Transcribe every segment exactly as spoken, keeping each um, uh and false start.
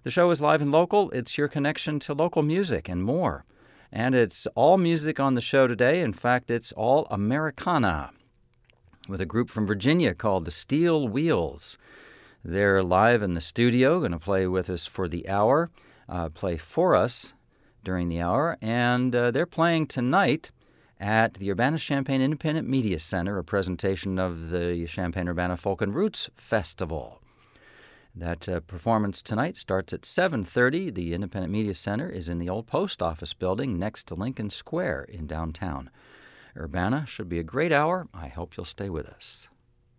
The show is live and local. It's your connection to local music and more. And it's all music on the show today. In fact, it's all Americana with a group from Virginia called the Steel Wheels. They're live in the studio, going to play with us for the hour, uh, play for us during the hour. And uh, they're playing tonight at the Urbana-Champaign Independent Media Center, a presentation of the Champaign-Urbana Folk and Roots Festival. That uh, performance tonight starts at seven thirty. The Independent Media Center is in the old post office building next to Lincoln Square in downtown Urbana. Should be a great hour. I hope you'll stay with us.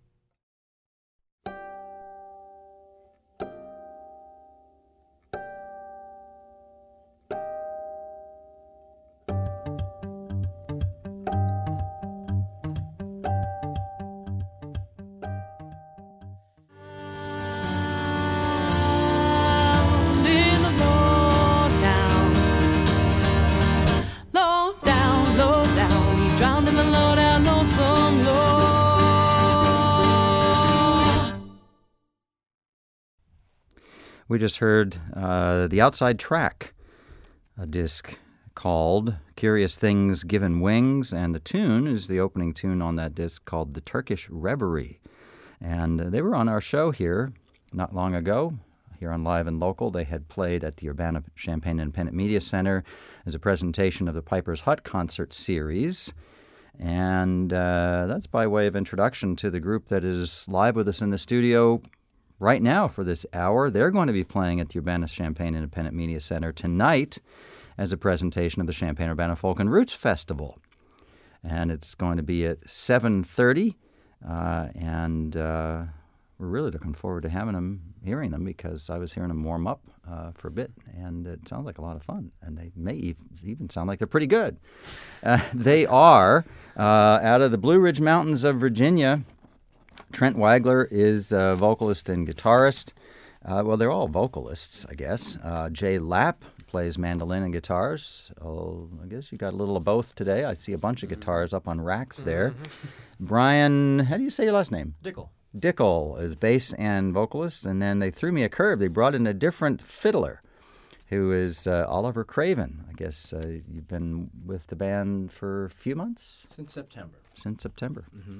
We just heard uh, the Outside Track, a disc called Curious Things Given Wings, and the tune is the opening tune on that disc called The Turkish Reverie. And uh, they were on our show here not long ago, here on Live and Local. They had played at the Urbana-Champaign Independent Media Center as a presentation of the Piper's Hut concert series. And uh, that's by way of introduction to the group that is live with us in the studio right now for this hour. They're going to be playing at the Urbana-Champaign Independent Media Center tonight as a presentation of the Champaign-Urbana Folk and Roots Festival. And it's going to be at seven thirty, uh, and uh, we're really looking forward to having them, hearing them, because I was hearing them warm up uh, for a bit, and it sounds like a lot of fun. And they may even sound like they're pretty good. Uh, they are uh, out of the Blue Ridge Mountains of Virginia. Trent Wagler is a vocalist and guitarist. Uh, well, they're all vocalists, I guess. Uh, Jay Lapp plays mandolin and guitars. Oh, I guess you got a little of both today. I see a bunch of guitars up on racks there. Brian, how do you say your last name? Dickel. Dickel is bass and vocalist. And then they threw me a curve. They brought in a different fiddler, who is uh, Oliver Craven. I guess uh, you've been with the band for a few months? Since September. Since September. Mm-hmm.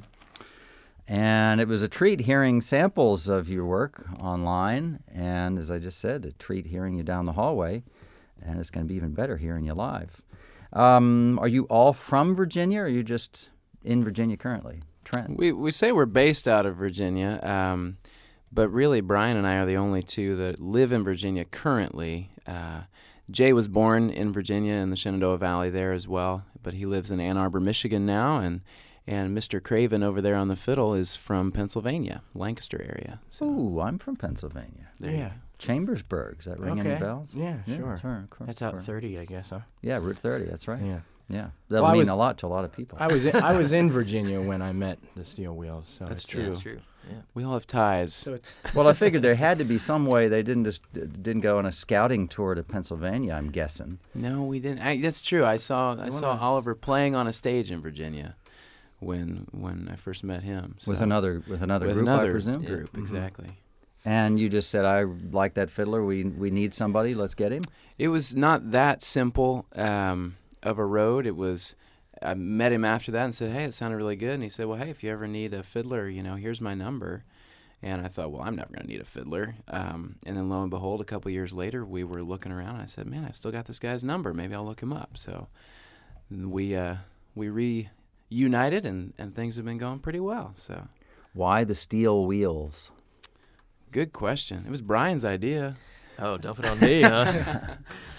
And it was a treat hearing samples of your work online, and as I just said, a treat hearing you down the hallway, and it's going to be even better hearing you live. Um, are you all from Virginia, or are you just in Virginia currently? Trent? We we say we're based out of Virginia, um, but really Brian and I are the only two that live in Virginia currently. Uh, Jay was born in Virginia in the Shenandoah Valley there as well, but he lives in Ann Arbor, Michigan now, and And Mister Craven over there on the fiddle is from Pennsylvania, Lancaster area. So. Ooh, I'm from Pennsylvania. There Yeah. Chambersburg. Does that ring Okay. any bells? Yeah, Yeah, sure. that's right, of course, That's of out course. thirty, I guess, huh? Yeah, Route thirty, that's right. Yeah. Yeah. That'll Well, I mean was- a lot to a lot of people. I was in, I was in Virginia when I met the Steel Wheels. So That's it's, true. uh, That's true. Yeah. We all have ties. So it's Well, I figured there had to be some way they didn't just didn't go on a scouting tour to Pennsylvania, I'm guessing. No, we didn't. I, that's true. I saw I One saw of us- Oliver playing on a stage in Virginia when when I first met him. With So- another with another with group, another I presume. group, Mhm. exactly. And you just said, I like that fiddler. We we need somebody. Let's get him. It was not that simple um, of a road. It was. I met him after that and said, "Hey, it sounded really good." And he said, "Well, hey, if you ever need a fiddler, you know, here's my number." And I thought, well, I'm never going to need a fiddler. Um, and then lo and behold, a couple years later, we were looking around. And I said, man, I still got this guy's number. Maybe I'll look him up. So we uh, we reunited, and, and things have been going pretty well. So Why the Steel Wheels? good question. It was Brian's idea. Oh, dump it on me, huh?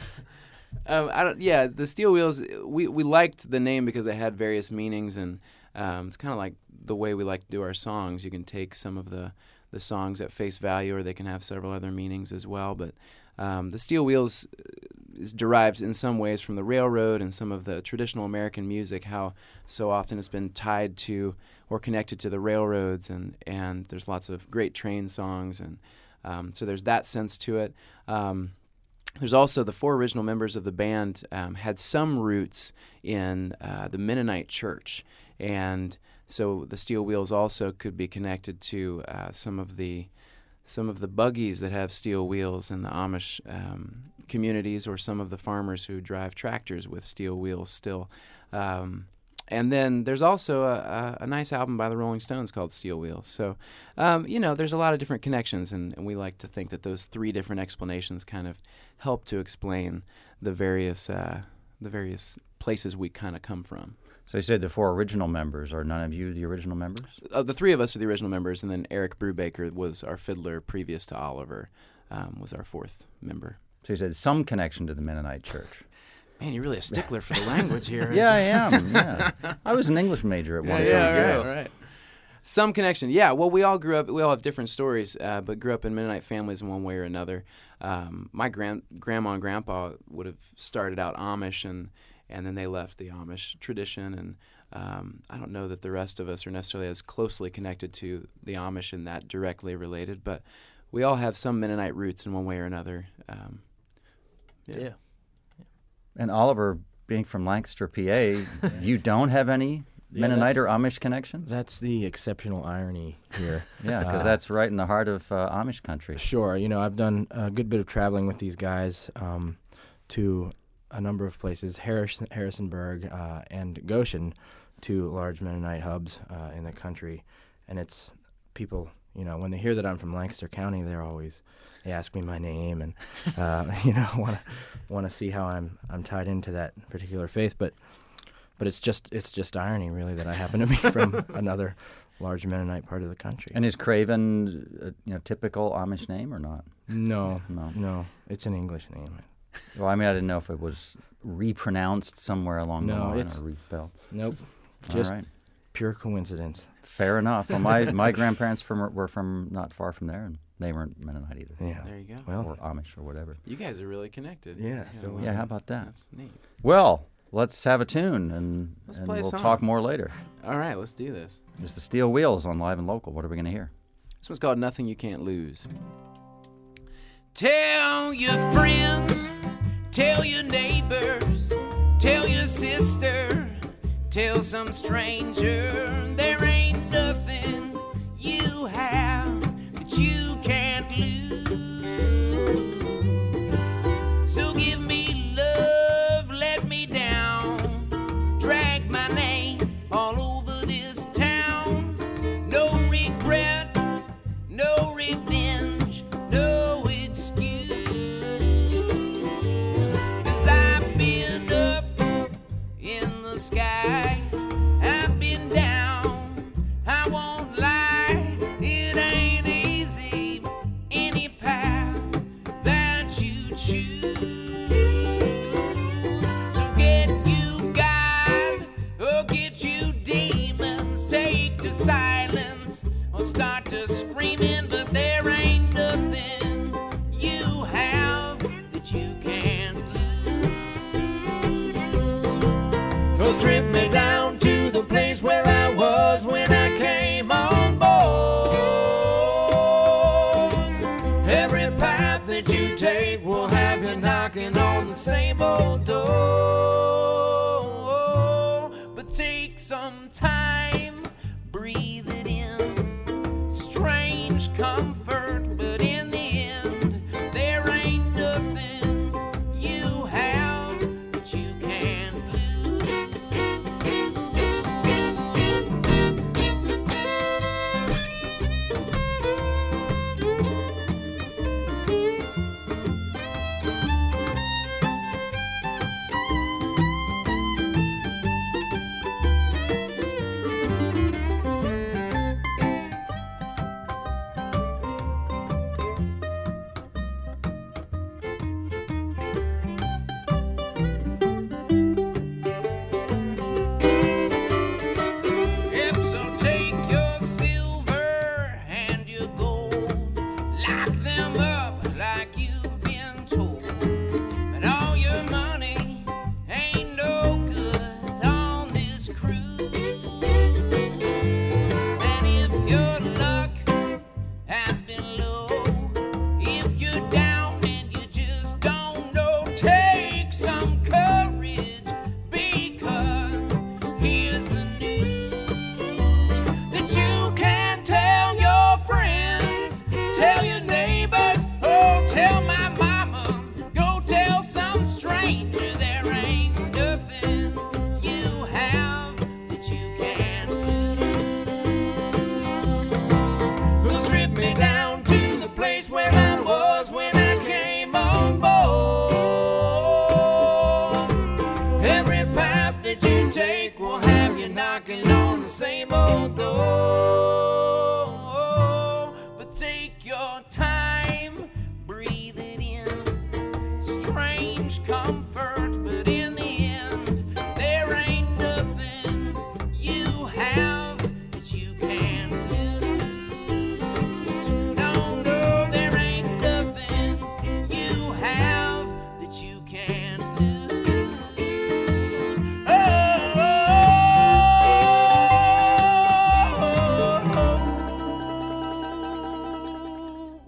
Um, I don't. Yeah, the Steel Wheels. We, we liked the name because it had various meanings, and um, it's kind of like the way we like to do our songs. You can take some of the, the songs at face value, or they can have several other meanings as well. But um, the Steel Wheels is derived in some ways from the railroad and some of the traditional American music. How so often it's been tied to or connected to the railroads, and and there's lots of great train songs, and um, so there's that sense to it. Um, There's also the four original members of the band um, had some roots in uh, the Mennonite church, and so the Steel Wheels also could be connected to uh, some of the some of the buggies that have steel wheels in the Amish um, communities, or some of the farmers who drive tractors with steel wheels still. Um, And then there's also a, a, a nice album by the Rolling Stones called Steel Wheels. So, um, you know, there's a lot of different connections, and, and we like to think that those three different explanations kind of help to explain the various uh, the various places we kind of come from. So you said the four original members. Are none of you the original members? Uh, the three of us are the original members, and then Eric Brubaker was our fiddler previous to Oliver, um, was our fourth member. So you said some connection to the Mennonite Church. Man, you're really a stickler for the language here. Yeah, I am. Yeah, I was an English major at one yeah, time. yeah, right, right. Some connection. Yeah, well, we all grew up, we all have different stories, uh, but grew up in Mennonite families in one way or another. Um, my grand, grandma and grandpa would have started out Amish, and, and then they left the Amish tradition. And um, I don't know that the rest of us are necessarily as closely connected to the Amish and that directly related, but we all have some Mennonite roots in one way or another. Um, Yeah. yeah. And Oliver, being from Lancaster, P A, you don't have any Yeah, Mennonite that's- or Amish connections? That's the exceptional irony here. Yeah, because Uh, that's right in the heart of uh, Amish country. Sure. You know, I've done a good bit of traveling with these guys um, to a number of places, Harris- Harrisonburg uh, and Goshen, two large Mennonite hubs uh, in the country. And it's people, you know, when they hear that I'm from Lancaster County, they're always, they ask me my name and, uh, you know, want to want to see how I'm I'm tied into that particular faith. But but it's just it's just irony, really, that I happen to be from another large Mennonite part of the country. And is Craven, a you know, typical Amish name or not? No, No. no, it's an English name. Well, I mean, I didn't know if it was repronounced somewhere along the No, line it's- or respelled. Nope, just All right. pure coincidence. Fair enough. Well, my, my grandparents from were from not far from there, and they weren't Mennonite either, Yeah. there you go. Well, or Amish or whatever. You guys are really connected. Yeah, so well, Yeah, how about that? That's neat. Well, let's have a tune, and, Let's and play a we'll song. talk more later. All right, let's do this. It's the Steel Wheels on Live and Local. What are we going to hear? This one's called Nothing You Can't Lose. Tell your friends, tell your neighbors, tell your sister, tell some stranger, there ain't nothing you have that you can't lose. So give me love, let me down, drag my name all over this town. No regret, no revenge, no excuse. 'Cause I've been up in the sky, I've been down, I won't lie, it ain't easy, any path that you choose. So get you God, or get you demons, take to silence, or start to screaming, but there ain't nothing you have that you can't lose. So strip me down to the place where I was when I came on board. Every path that you take will have you knocking on the same old door. But take some time, breathe it in. Strange comfort, but in the end, there ain't nothing you have that you can't lose. you take will have you knocking on the same old door. But take your time, breathe it in. Strange comfort, but in the end, there ain't nothing you have that you can't lose. No, no, there ain't nothing you have that you can't lose. Oh, oh, oh, oh.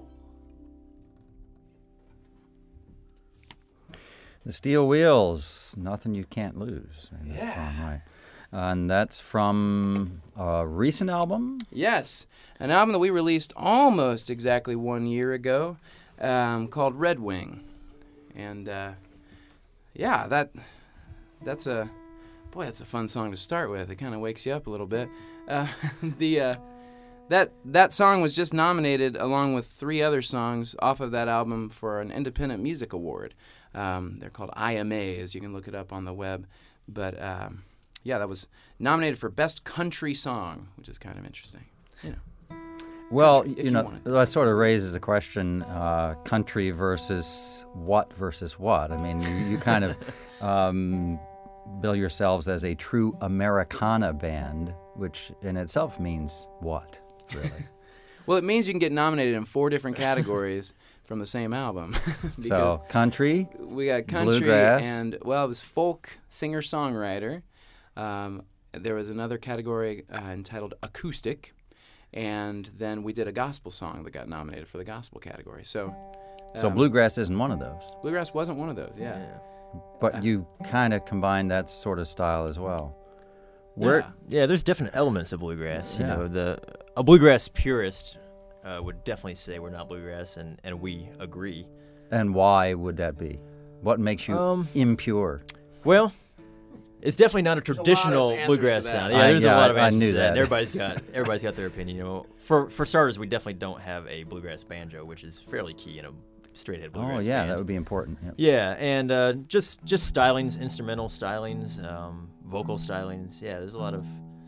The Steel Wheels, Nothing You Can't Lose. And that song, right. And that's from a recent album. Yes, an album that we released almost exactly one year ago, um, called Red Wing, and uh, yeah, that that's a boy, that's a fun song to start with. It kind of wakes you up a little bit. Uh, the uh, that that song was just nominated along with three other songs off of that album for an Independent Music Award. Um, they're called I M As. You can look it up on the web, but. Um, Yeah, that was nominated for Best Country Song, which is kind of interesting. You know, Well, country, if you you know, want it. that sort of raises a question, uh, country versus what versus what? I mean, you, you kind of um, bill yourselves as a true Americana band, which in itself means what, really? Well, it means you can get nominated in four different categories from the same album. Because So, country, we got country bluegrass. and, well, it was folk singer-songwriter. Um, there was another category uh, entitled acoustic, and then we did a gospel song that got nominated for the gospel category. So, so um, bluegrass isn't one of those. bluegrass wasn't one of those. Yeah. But you kind of combine that sort of style as well. There's, Yeah. yeah, there's definite elements of bluegrass. You Yeah. know, the a bluegrass purist uh, would definitely say we're not bluegrass, and, and we agree. And why would that be? What makes you Um, impure? Well, it's definitely not a a lot of traditional answers bluegrass to that. sound. Yeah, I- there's yeah, a lot of I- I answers knew to that. that. And everybody's got everybody's got their opinion. You know, for for starters, we definitely don't have a bluegrass banjo, which is fairly key in a straight ahead Oh, bluegrass yeah, band. that would be important. Yep. Yeah, and uh, just just stylings, instrumental stylings, um, vocal stylings. Yeah, there's a lot of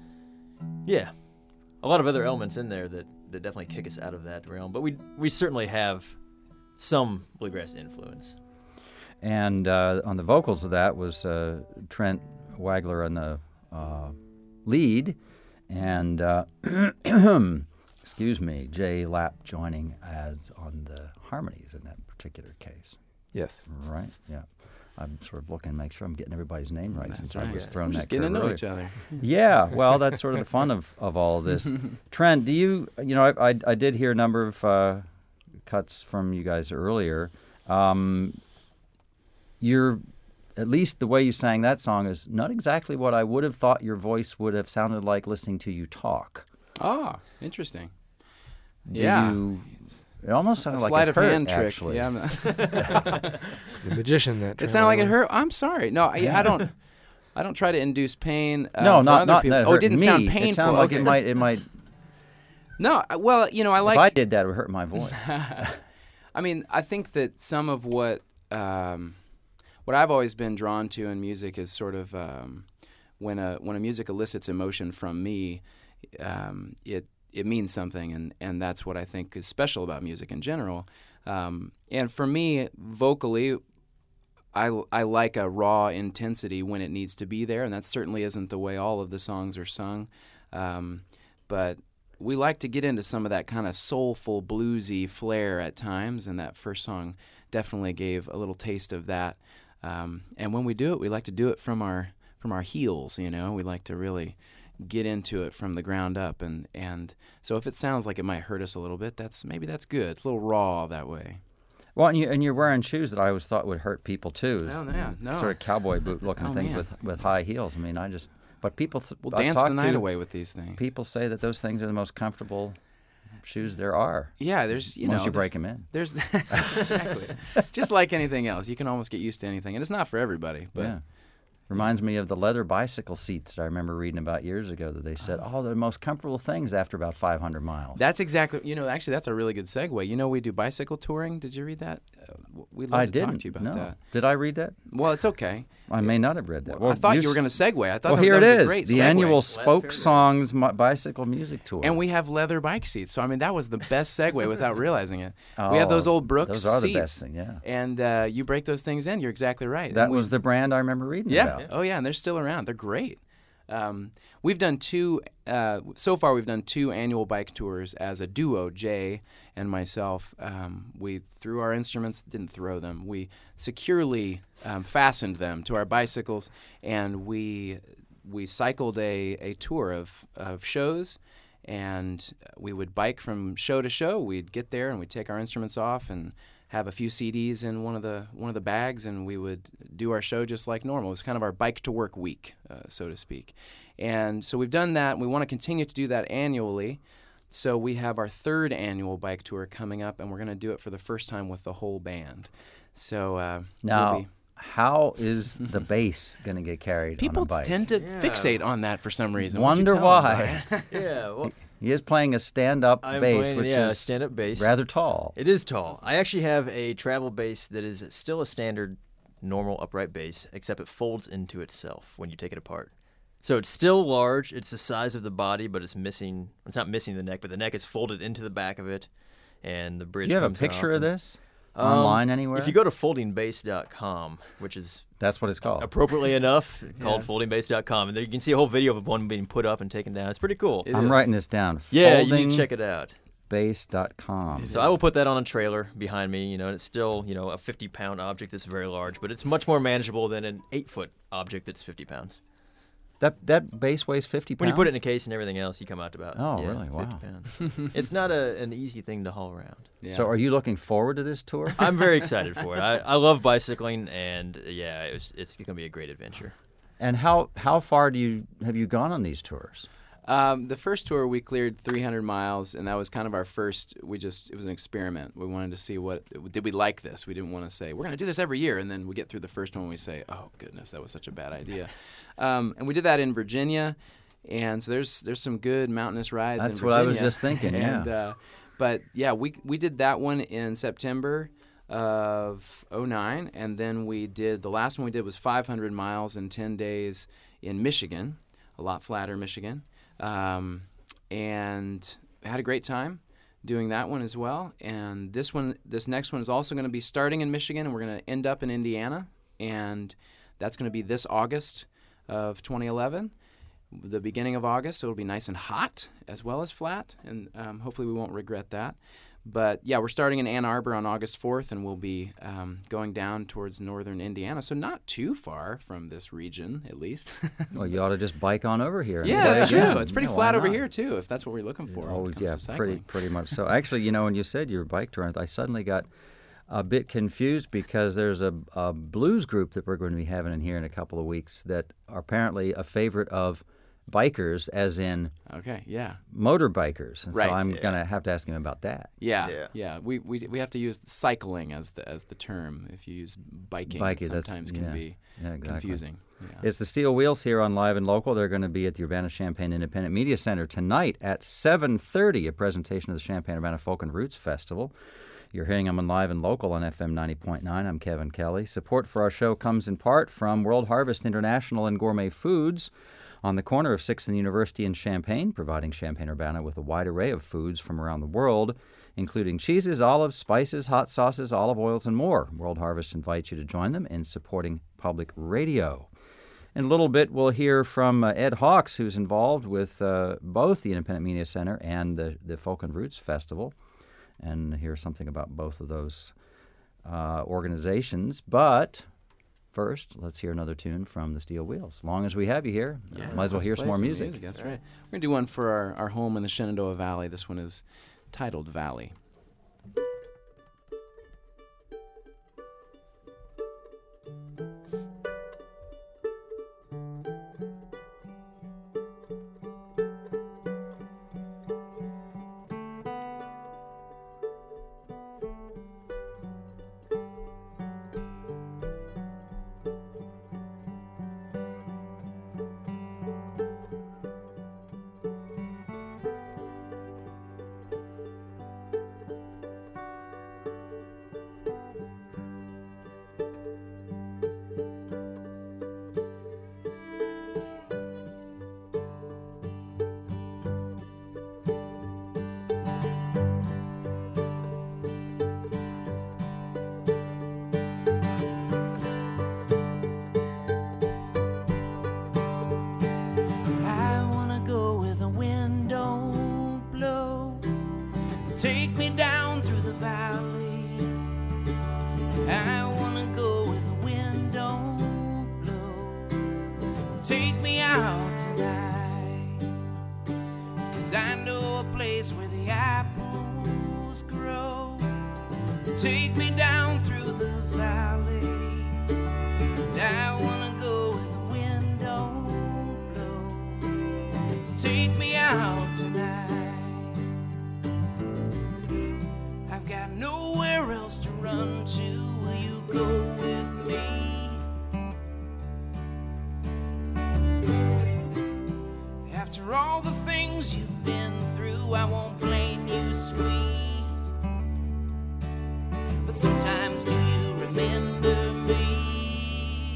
yeah, a lot of other elements in there that, that definitely kick us out of that realm. But we we certainly have some bluegrass influence. And uh, on the vocals of that was uh, Trent Wagler on the uh, lead, and uh, excuse me, Jay Lapp joining as on the harmonies in that particular case. Yes. Right? Yeah. I'm sort of looking to make sure I'm getting everybody's name right, That's since right. I was We're thrown just that getting curve to know earlier. each other. Yeah, well, that's sort of the fun of, of all of this. Trent, do you, you know, I, I, I did hear a number of uh, cuts from you guys earlier. Um, you're, at least the way you sang that song is not exactly what I would have thought your voice would have sounded like listening to you talk. Ah, interesting. Do Yeah. you, it almost sounded a like sleight it of hurt, hand trick. actually. Yeah, I'm not- The magician that. it sounded like it Trent hurt. I'm sorry. No, I, I don't. I don't try to induce pain. Uh, no, for not other not people. that it Oh, it hurt didn't me. sound It painful. sounded like Okay. it might, it might. No, I- well, you know, I like. If I did that, it would hurt my voice. I mean, I think that some of what um, what I've always been drawn to in music is sort of um, when a when a music elicits emotion from me, um, it it means something, and, and that's what I think is special about music in general. Um, and for me, vocally, I, I like a raw intensity when it needs to be there, and that certainly isn't the way all of the songs are sung. Um, but we like to get into some of that kind of soulful, bluesy flair at times, and that first song definitely gave a little taste of that. Um, and when we do it, we like to do it from our from our heels, you know. We like to really get into it from the ground up, and, and so if it sounds like it might hurt us a little bit, that's maybe that's good. It's a little raw that way. Well, and, you, and you're wearing shoes that I always thought would hurt people too. Oh, yeah, no. Sort of cowboy boot looking Oh, things man. with with high heels. I mean, I just. But people. th- We'll I've dance the talked night to, away with these things. People say that those things are the most comfortable shoes there are. Yeah, there's you once know you there- break them in. There's exactly just like anything else, you can almost get used to anything, and it's not for everybody. But yeah. Reminds me of the leather bicycle seats that I remember reading about years ago that they said, oh, they're the most comfortable things after about five hundred miles. that's exactly you know actually that's a really good segue. You know, we do bicycle touring. Did you read that? Uh, we'd love I to didn't. talk to you about no. that. Did I read that? Well, it's okay. I may not have read that. I thought you, s- were going to segue. I thought Well, that, here that it was a is, great the segue. annual Spoke paragraph. Songs Mo- Bicycle Music Tour. And we have leather bike seats. So, I mean, that was the best segue without realizing it. we have those Oh, old Brooks Those are the seats. best thing, yeah. And uh, you break those things in, you're exactly right. That And we- was the brand I remember reading Yeah. about. Oh, yeah, and they're still around. They're great. Um, we've done two, uh, so far we've done two annual bike tours as a duo, Jay and myself. Um, we threw our instruments, didn't throw them. We securely um, fastened them to our bicycles, and we we cycled a, a tour of, of shows, and we would bike from show to show. We'd get there, and we'd take our instruments off and have a few C Ds in one of the one of the bags, and we would do our show just like normal. It was kind of our bike to work week, uh, so to speak. And so we've done that, and we want to continue to do that annually. So we have our third annual bike tour coming up, and we're going to do it for the first time with the whole band. So uh, Now, we'll be, how is the bass going to get carried people on a bike? tend to Yeah. fixate on that for some reason. Why don't you Wonder tell 'em, why. Brian? Yeah, well, He is playing a stand-up I'm bass, playing, which yeah, is stand-up bass. rather tall. It is tall. I actually have a travel bass that is still a standard, normal upright bass, except it folds into itself when you take it apart. So it's still large. It's the size of the body, but it's missing. It's not missing the neck, but the neck is folded into the back of it, and the bridge. Do you have a comes picture off of and- this Um, online anywhere? If you go to folding bass dot com, which is That's what it's called. appropriately enough called Yes. folding bass dot com, and there you can see a whole video of one being put up and taken down. It's pretty cool. It I'm is. writing this down. Yeah, you need to check it out. Bass dot com. So I will put that on a trailer behind me, you know, and it's still, you know, a fifty pound object that's very large, but it's much more manageable than an eight foot object that's fifty pounds. That that bass weighs fifty pounds? When you put it in a case and everything else, you come out to about Oh, yeah, really? Wow. fifty pounds. It's not a, an easy thing to haul around. Yeah. So are you looking forward to this tour? I'm very excited for it. I, I love bicycling, and yeah, it was, it's going to be a great adventure. And how how far do you have you gone on these tours? Um, the first tour we cleared three hundred miles, and that was kind of our first. We just it was an experiment. We wanted to see what did we like this. We didn't want to say we're going to do this every year, and then we get through the first one and we say, oh goodness, that was such a bad idea. Um, and we did that in Virginia, and so there's there's some good mountainous rides. That's in what I was Virginia. just thinking, yeah. and, uh, but yeah, we we did that one in September of oh nine, and then we did the last one we did was five hundred miles in ten days in Michigan, a lot flatter Michigan. Um, and had a great time doing that one as well. And this one, this next one is also going to be starting in Michigan, and we're going to end up in Indiana, and that's going to be this August of twenty eleven, the beginning of August. So it'll be nice and hot as well as flat, and um, hopefully we won't regret that. But yeah, we're starting in Ann Arbor on August fourth, and we'll be um, going down towards northern Indiana, so not too far from this region, at least. Well, you ought to just bike on over here. and Yeah, play that's again. true. It's pretty Yeah, flat why over not? here too, if that's what we're looking for. when Oh it comes yeah, to pretty cycling. pretty much. So actually, you know, when you said you were bike touring, I suddenly got a bit confused because there's a, a blues group that we're going to be having in here in a couple of weeks that are apparently a favorite of bikers, as in Okay, yeah, motorbikers. And Right. So I'm Yeah. gonna have to ask him about that. yeah, Yeah. yeah. We, we we have to use cycling as the as the term. If you use biking, Biking, it that's- sometimes can yeah. be Yeah, exactly. confusing. Yeah. It's the Steel Wheels here on Live and Local. They're going to be at the Urbana-Champaign Independent Media Center tonight at seven thirty, a presentation of the Champaign-Urbana Folk and Roots Festival. You're hearing them on Live and Local on F M ninety point nine. I'm Kevin Kelly. Support for our show comes in part from World Harvest International and Gourmet Foods on the corner of sixth and University in Champaign, providing Champaign-Urbana with a wide array of foods from around the world, including cheeses, olives, spices, hot sauces, olive oils, and more. World Harvest invites you to join them in supporting public radio. In a little bit, we'll hear from uh, Ed Hawks, who's involved with uh, both the Independent Media Center and the, the Folk and Roots Festival, and hear something about both of those uh, organizations. But first, let's hear another tune from the Steel Wheels. As long as we have you here, Yeah, might as well let's hear play some more music. That's right. We're gonna do one for our, our home in the Shenandoah Valley. This one is titled Valley. take me out tonight, 'cause I know a place where the apples grow. Take me down through the valley, and I wanna go where the wind don't blow. Take me out tonight, I've got nowhere else to run to. Will you go with me? After all the things you've been through, I won't blame you, sweet. But sometimes do you remember me?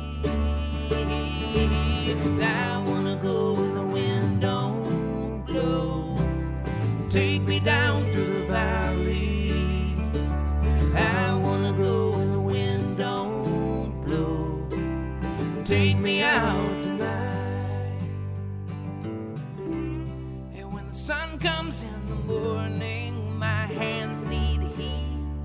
'Cause I wanna go where the wind don't blow. Take me down through the valley. I wanna go where the wind don't blow. Take me out tonight. The sun comes in the morning, my hands need heat.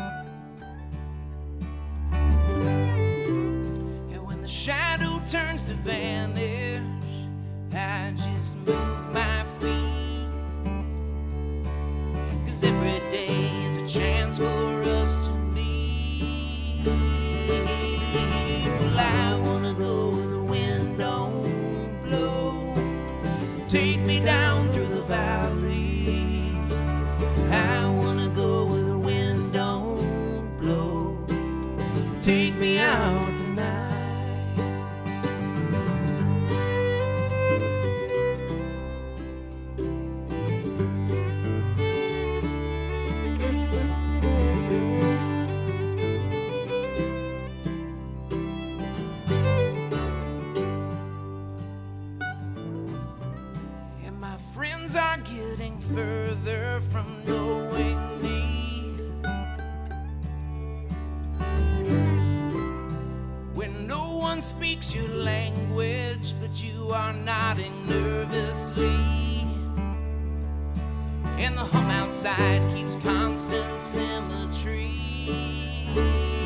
And when the shadow turns to vanish, I just move my feet. 'Cause every day is a chance for us to meet. Well, I wanna go where the wind don't blow. Take me down through the valley. I wanna go where the wind don't blow. Take me out tonight. Are getting further from knowing me. When no one speaks your language, but you are nodding nervously, and the hum outside keeps constant symmetry.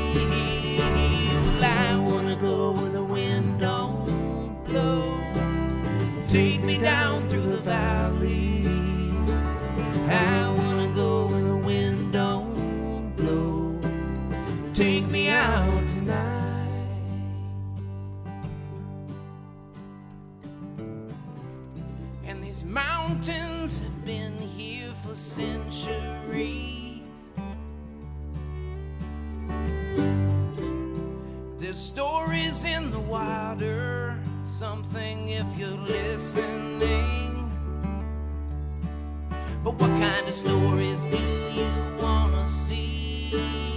Well, I wanna go where the wind don't blow. Take me down through the valley. I wanna go where the wind don't blow. Take me out tonight. And these mountains have been here for centuries. There's stories in the water, something if you're listening. But what kind of stories do you wanna see?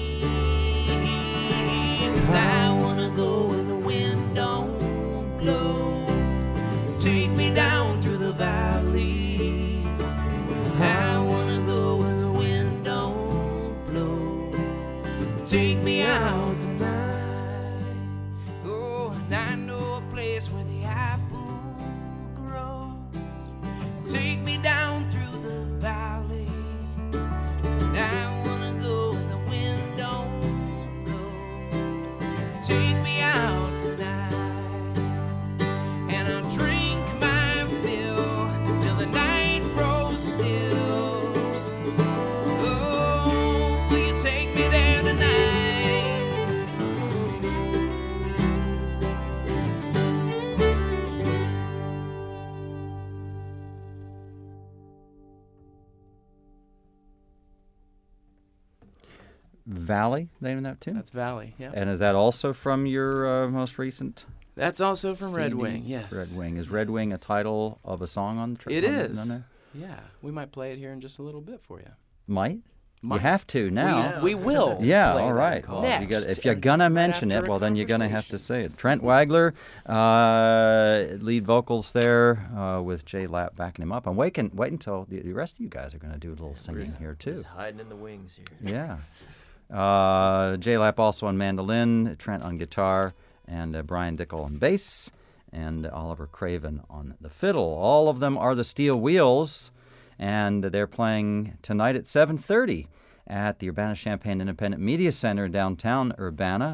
'Cause I wanna go where the wind don't blow. Take me down through the valley. I wanna go where the wind don't blow. Take me out tonight. Oh, and I know a place where the apple grows. Take me down through the valley. And I wanna go where the wind don't blow. Take me out tonight. And I'll drink my fill till the night grows still. Oh, will you take me there tonight? Valley, name of that tune? That's Valley, yeah. And is that also from your uh, most recent That's also from Red C D? Wing, yes. Red Wing. Is Red Wing a title of a song on the track? It is. No, no. Yeah, we might play it here in just a little bit for you. Might? Might. You have to now. We, we will. Yeah, play all that right. Well, if, you next. got, if you're going to mention after it, a well, then you're going to have to conversation. say it. Trent Wagler, uh, lead vocals there uh, with Jay Lapp backing him up. I'm waiting, wait until the, the rest of you guys are going to do a little singing here, too. Just hiding in the wings here. Yeah. Uh, Jay Lapp also on mandolin, Trent on guitar, and uh, Brian Dickel on bass, and Oliver Craven on the fiddle. All of them are the Steel Wheels, and they're playing tonight at seven thirty at the Urbana-Champaign Independent Media Center in downtown Urbana.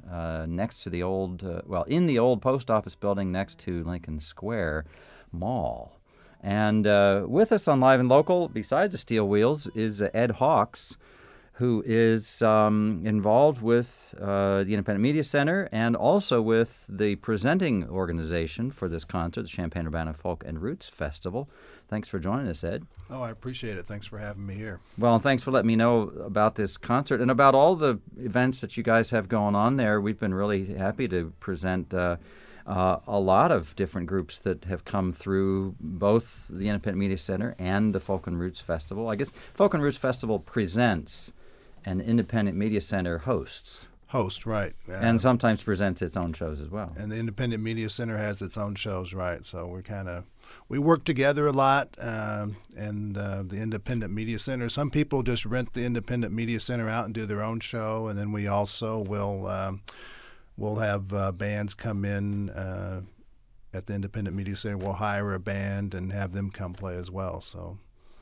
uh, next to the old, uh, well, in the old post office building next to Lincoln Square Mall. And uh, with us on Live and Local, besides the Steel Wheels, is uh, Ed Hawks, who is um, involved with uh, the Independent Media Center and also with the presenting organization for this concert, the Champaign-Urbana Folk and Roots Festival. Thanks for joining us, Ed. Oh, I appreciate it. Thanks for having me here. Well, and thanks for letting me know about this concert and about all the events that you guys have going on there. We've been really happy to present uh, uh, a lot of different groups that have come through both the Independent Media Center and the Folk and Roots Festival. I guess Folk and Roots Festival presents and Independent Media Center hosts. Host, right. Uh, and sometimes presents its own shows as well. And the Independent Media Center has its own shows, right. So we're kind of, we work together a lot, um, and uh, the Independent Media Center, some people just rent the Independent Media Center out and do their own show, and then we also will um, we'll have uh, bands come in uh, at the Independent Media Center. We'll hire a band and have them come play as well. So.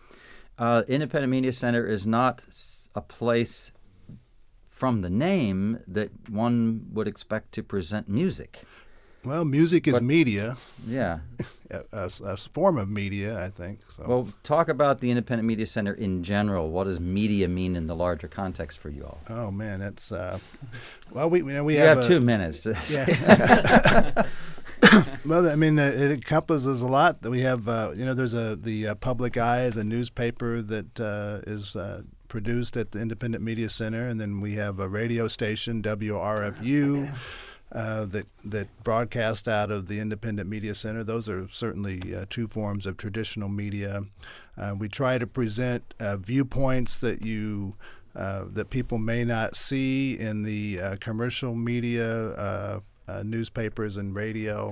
Uh, Independent Media Center is not a place from the name that one would expect to present music. Well, music is but, media. Yeah. a, a, a form of media, I think. So. Well, talk about the Independent Media Center in general. What does media mean in the larger context for you all? Oh, man, that's, uh, well, we, you know, we you have, have a, two minutes. To yeah. Well, I mean, uh, it encompasses a lot. We have, uh, you know, there's a the uh, Public Eye is a newspaper that uh, is uh, produced at the Independent Media Center, and then we have a radio station, W R F U, uh, that that broadcast out of the Independent Media Center. Those are certainly uh, two forms of traditional media. Uh, we try to present uh, viewpoints that you uh, that people may not see in the uh, commercial media. Uh, Uh, newspapers and radio.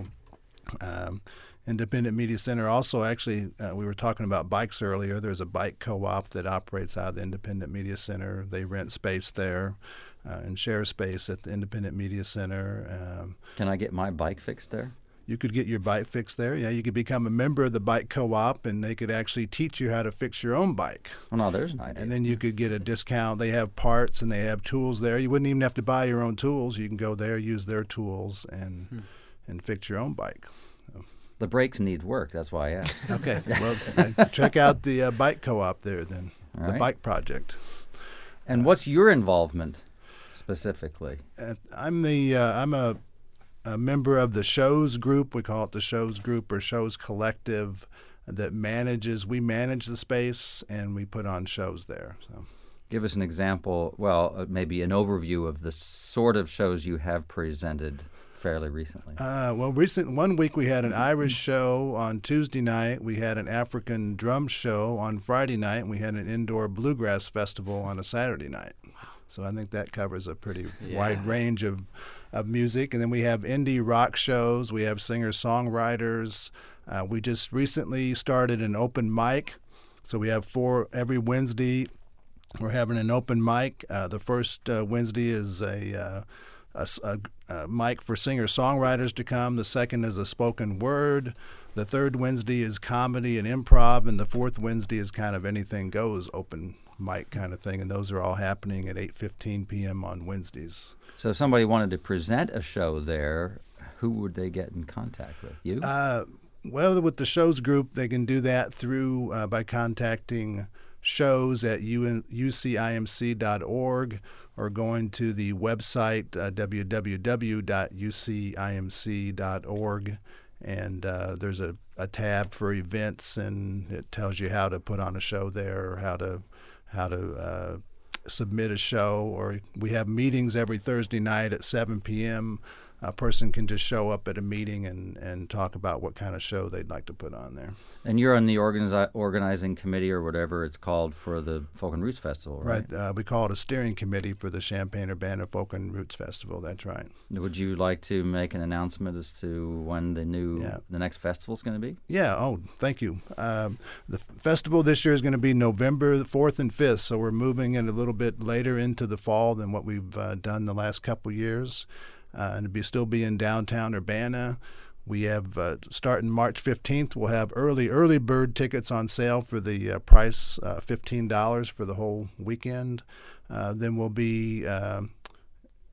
Um, Independent Media Center also actually, uh, we were talking about bikes earlier. There's a bike co-op that operates out of the Independent Media Center. They rent space there uh, and share space at the Independent Media Center. Um, Can I get my bike fixed there? You could get your bike fixed there. Yeah, you could become a member of the bike co-op, and they could actually teach you how to fix your own bike. Oh, no, there's an idea. And then you could get a discount. They have parts and they have tools there. You wouldn't even have to buy your own tools. You can go there, use their tools, and hmm. and fix your own bike. So. The brakes need work. That's why I asked. Okay. Well, uh, check out the uh, bike co-op there then, All the right. bike project. And uh, what's your involvement specifically? Uh, I'm the uh, I'm a a member of the Shows Group. We call it the Shows Group or Shows Collective that manages, we manage the space and we put on shows there. So, give us an example, well, uh, maybe an overview of the sort of shows you have presented fairly recently. Uh, well, recent one week we had an Irish show on Tuesday night. We had an African drum show on Friday night. And we had an indoor bluegrass festival on a Saturday night. So I think that covers a pretty yeah. wide range of, of music. And then we have indie rock shows. We have singer-songwriters. Uh, we just recently started an open mic. So we have four every Wednesday. We're having an open mic. Uh, the first uh, Wednesday is a, uh, a, a, a mic for singer-songwriters to come. The second is a spoken word. The third Wednesday is comedy and improv. And the fourth Wednesday is kind of anything goes, open mic kind of thing, and those are all happening at eight fifteen p.m. on Wednesdays. So if somebody wanted to present a show there, who would they get in contact with? You? Uh, well, with the Shows Group, they can do that through uh, by contacting shows at U C I M C dot org or going to the website uh, w w w dot u c i m c dot org. And uh, there's a, a tab for events, and it tells you how to put on a show there or how to how to uh, submit a show. Or we have meetings every Thursday night at seven p.m. A person can just show up at a meeting and, and talk about what kind of show they'd like to put on there. And you're on the organizi- organizing committee or whatever it's called for the Folk and Roots Festival, right? Right. Uh, we call it a steering committee for the Champaign-Urbana Folk and Roots Festival. That's right. Would you like to make an announcement as to when the new yeah. the next festival is going to be? Yeah. Oh, thank you. Um, the f- festival this year is going to be November fourth and fifth, so we're moving it a little bit later into the fall than what we've uh, done the last couple years. Uh, and it'll be still be in downtown Urbana. We have, uh, starting March fifteenth, we'll have early early bird tickets on sale for the uh, price, uh, fifteen dollars for the whole weekend. Uh, then we'll be uh,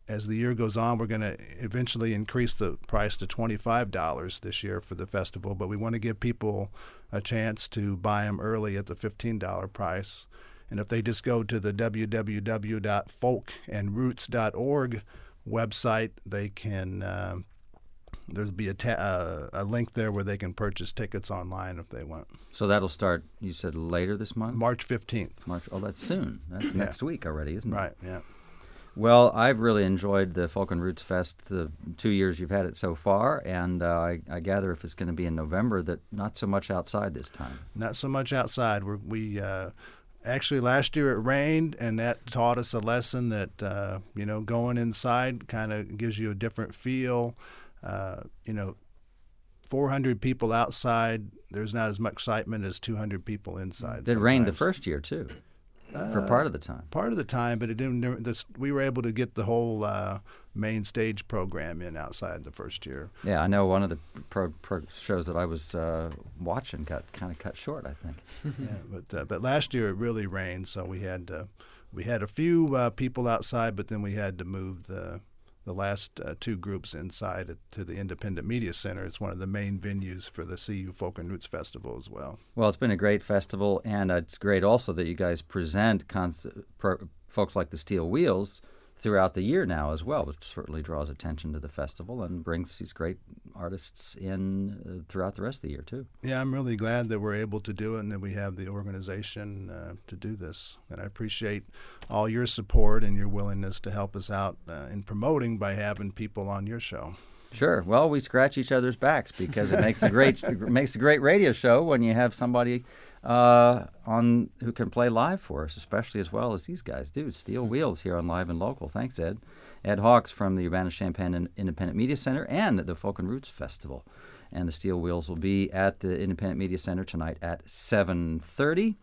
as the year goes on, we're going to eventually increase the price to twenty-five dollars this year for the festival, but we want to give people a chance to buy them early at the fifteen dollars price. And if they just go to the w w w dot folk and roots dot org website, they can uh, there'll be a, ta- uh, a link there where they can purchase tickets online if they want. So that'll start, you said, later this month? March fifteenth. March. Oh, that's soon. That's yeah. next week already, isn't it? Right, yeah. Well, I've really enjoyed the Folk and Roots Fest the two years you've had it so far, and uh, I, I gather if it's going to be in November that not so much outside this time. Not so much outside. We're, we uh, actually last year it rained, and that taught us a lesson that uh, you know going inside kind of gives you a different feel. Uh, you know, four hundred people outside, there's not as much excitement as two hundred people inside. It rained the sometimes. first year too. Uh, For part of the time. Part of the time, but it didn't. This, we were able to get the whole uh, main stage program in outside the first year. Yeah, I know one of the pro, pro shows that I was uh, watching got kind of cut short, I think. yeah, but uh, but last year it really rained, so we had uh, we had a few uh, people outside, but then we had to move the the last uh, two groups inside at, to the Independent Media Center. It's one of the main venues for the C U Folk and Roots Festival as well. Well, it's been a great festival, and uh, it's great also that you guys present cons- pro- folks like the Steel Wheels throughout the year now as well, which certainly draws attention to the festival and brings these great artists in uh, throughout the rest of the year, too. Yeah, I'm really glad that we're able to do it and that we have the organization uh, to do this. And I appreciate all your support and your willingness to help us out uh, in promoting by having people on your show. Sure. Well, we scratch each other's backs because it makes a great it makes a great radio show when you have somebody uh, on who can play live for us, especially as well as these guys do. Steel Wheels here on Live and Local. Thanks, Ed. Ed Hawks from the Urbana-Champaign Independent Media Center and the Folk and Roots Festival. And the Steel Wheels will be at the Independent Media Center tonight at seven thirty.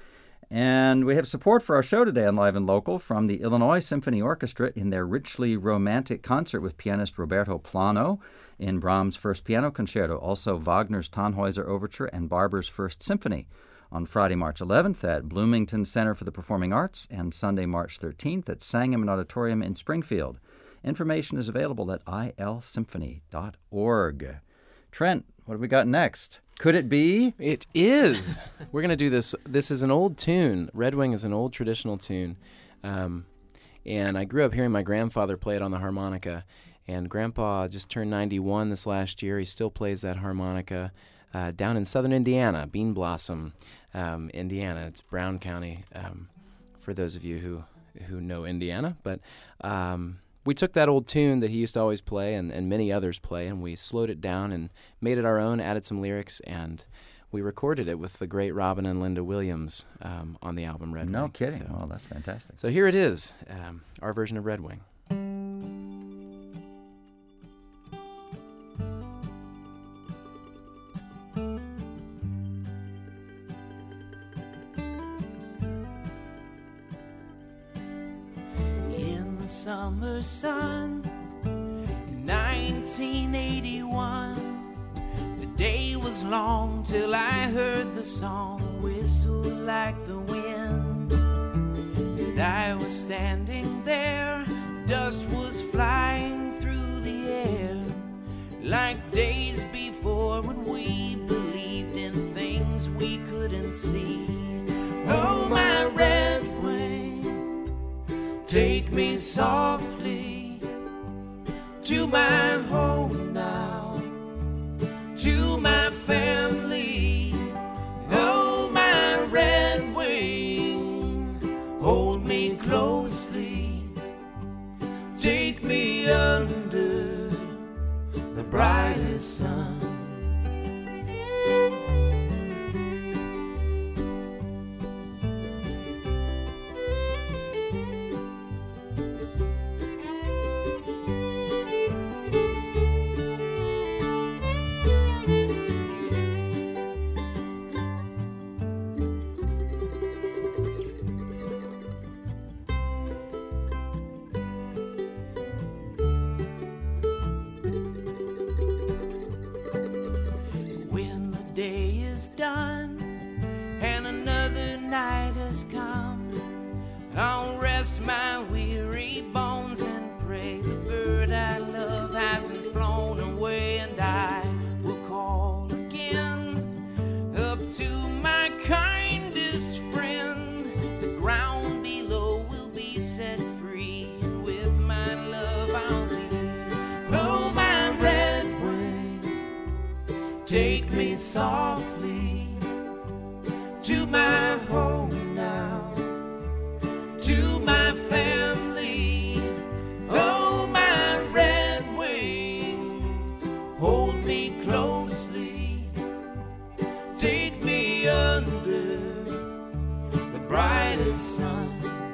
And we have support for our show today on Live and Local from the Illinois Symphony Orchestra in their richly romantic concert with pianist Roberto Plano in Brahms' First Piano Concerto, also Wagner's Tannhäuser Overture and Barber's First Symphony on Friday, March eleventh at Bloomington Center for the Performing Arts and Sunday, March thirteenth at Sangamon Auditorium in Springfield. Information is available at i l symphony dot org. Trent, what have we got next? Could it be? It is. We're going to do this. This is an old tune. Red Wing is an old traditional tune. Um, and I grew up hearing my grandfather play it on the harmonica. And Grandpa just turned ninety-one this last year. He still plays that harmonica uh, down in southern Indiana, Bean Blossom, um, Indiana. It's Brown County, um, for those of you who, who know Indiana. But um, we took that old tune that he used to always play and, and many others play, and we slowed it down and made it our own, added some lyrics, and we recorded it with the great Robin and Linda Williams um, on the album Red Wing. No kidding. So, well, that's fantastic. so here it is, um, our version of Red Wing. Summer sun in nineteen eighty-one. The day was long till I heard the song whistle like the wind. And I was standing there, dust was flying through the air, like days before when we believed in things we couldn't see. Oh, my red wing, take me softly to my home now, to my family. Oh, my red wing, hold me closely, take me under the brightest sun. Done and another night has come, I'll rest my weary bones and pray Take me softly to my home now, to my family. Oh, my red wing, hold me closely. Take me under the brightest sun.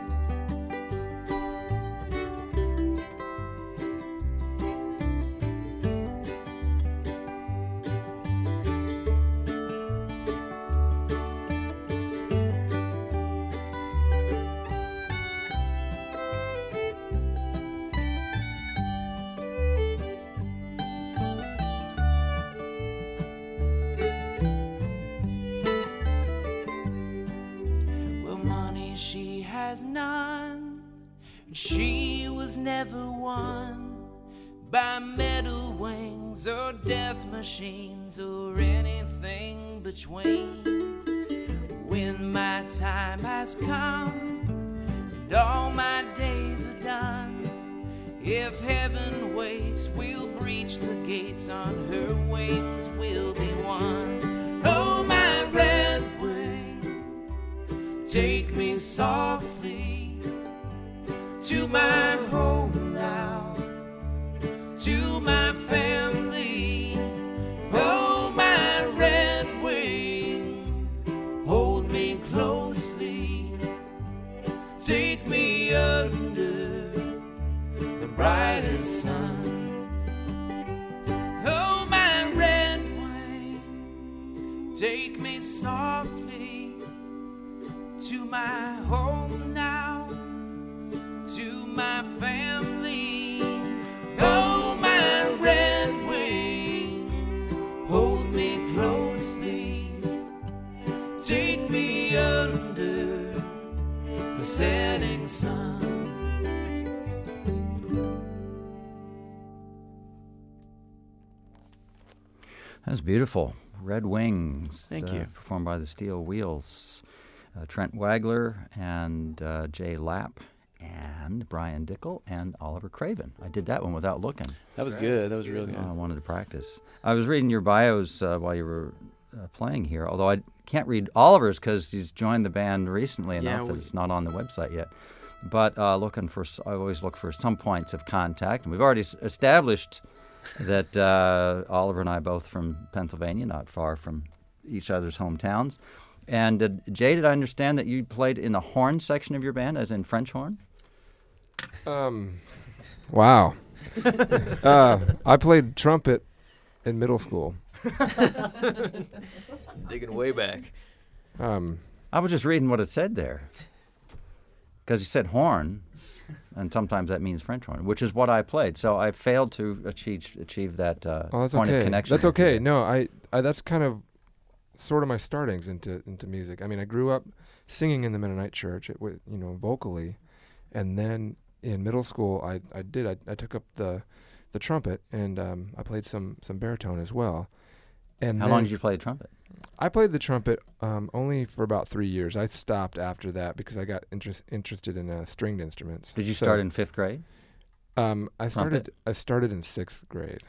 She has none, and she was never won by metal wings or death machines or anything between. When my time has come and all my days are done, if heaven waits, we'll breach the gates. On her wings we'll be one. Oh, my red wing, take me softly to my home now, to my family. Oh, my red wing, hold me closely. Take me under the brightest sun. Oh, my red wing, take me softly to my home now, to my family. Oh, my red wing, hold me closely. Take me under the setting sun. That was beautiful. Red Wings. Thank uh, you. Performed by the Steel Wheels. Uh, Trent Wagler and uh, Jay Lapp and Brian Dickel and Oliver Craven. I did that one without looking. That was good. That was really good. I wanted to practice. I was reading your bios uh, while you were uh, playing here, although I can't read Oliver's because he's joined the band recently Yeah, enough that we- it's not on the website yet. But uh, looking for, I always look for some points of contact. And we've already s- established that uh, Oliver and I both from Pennsylvania, not far from each other's hometowns. And uh, Jay, did I understand that you played in the horn section of your band, as in French horn? Um, wow. uh, I played trumpet in middle school. Digging way back. Um, I was just reading what it said there. Because you said horn, and sometimes that means French horn, which is what I played. So I failed to achieve achieve that uh, oh, that's point okay. of connection. That's with you okay. there. No, I, I. That's kind of, sort of my startings into into music. I mean, I grew up singing in the Mennonite church, it, wa- you know, vocally, and then in middle school, I I did I, I took up the the trumpet and um, I played some some baritone as well. And How then long did you play trumpet? I played the trumpet um, only for about three years. I stopped after that because I got interest, interested in uh, stringed instruments. Did you So, start in fifth grade? Um, I started. trumpet? I started in sixth grade.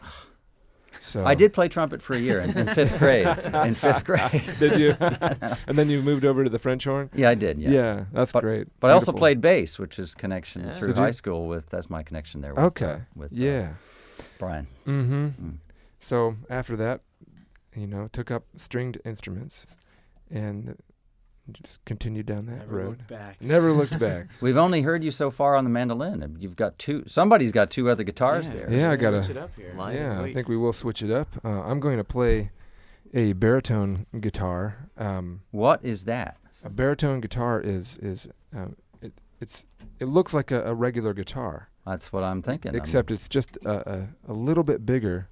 So I did play trumpet for a year in, in fifth grade. In fifth grade. Did you? And then you moved over to the French horn. Yeah, I did. Yeah. Yeah, that's But- great. But I also Beautiful. played bass, which is connection Yeah. through Did high you? school with. That's my connection there. With, Okay. uh, with uh, Yeah. Brian. Mm-hmm. Mm. So after that, you know, took up stringed instruments, and just continued down that Never road. looked back. Never looked back. We've only heard you so far on the mandolin. You've got two. Somebody's got two other guitars there. Yeah, I let's gotta- switch it up here. Line Yeah, I Wait. think we will switch it up. Uh, I'm going to play a baritone guitar. Um, What is that? a baritone guitar is is um, it, it's it looks like a, a regular guitar, That's what I'm thinking. I'm- except it's just a, a, a little bit bigger.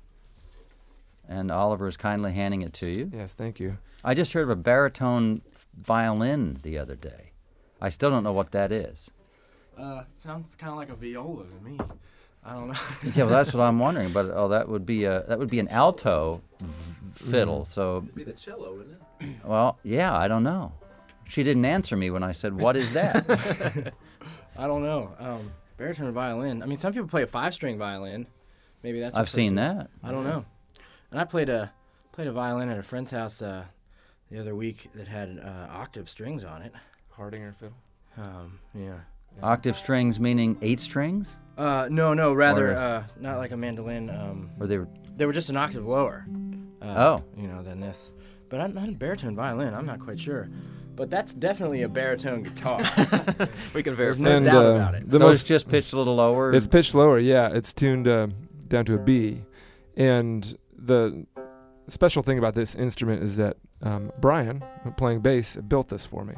and Oliver is kindly handing it to you. Yes, thank you. I just heard of a baritone violin the other day. I still don't know what that is. Uh, sounds kind of like a viola to me. I don't know. Yeah, well, that's what I'm wondering. But oh, that would be a that would be an alto v- fiddle. So, It'd be the cello, wouldn't it? well, yeah, I don't know. She didn't answer me when I said, "What is that?" I don't know. Um, baritone violin. I mean, some people play a five-string violin. Maybe that's. I've referred seen to. that. I don't know. And I played a Played a violin at a friend's house uh, the other week that had uh, octave strings on it. Hardinger fiddle. Um, yeah. Octave strings meaning eight strings? Uh, no, no, rather Or- uh, not like a mandolin. Um, Or they were they were just an octave lower. Uh, Oh. You know, than this. But I'm not a baritone violin. I'm not quite sure. But that's definitely a baritone guitar. We can There's verify. no And, doubt uh, about it. The so most it's just pitched a little lower? It's pitched lower, yeah. It's tuned uh, down to a B. And the special thing about this instrument is that um, Brian, playing bass, built this for me.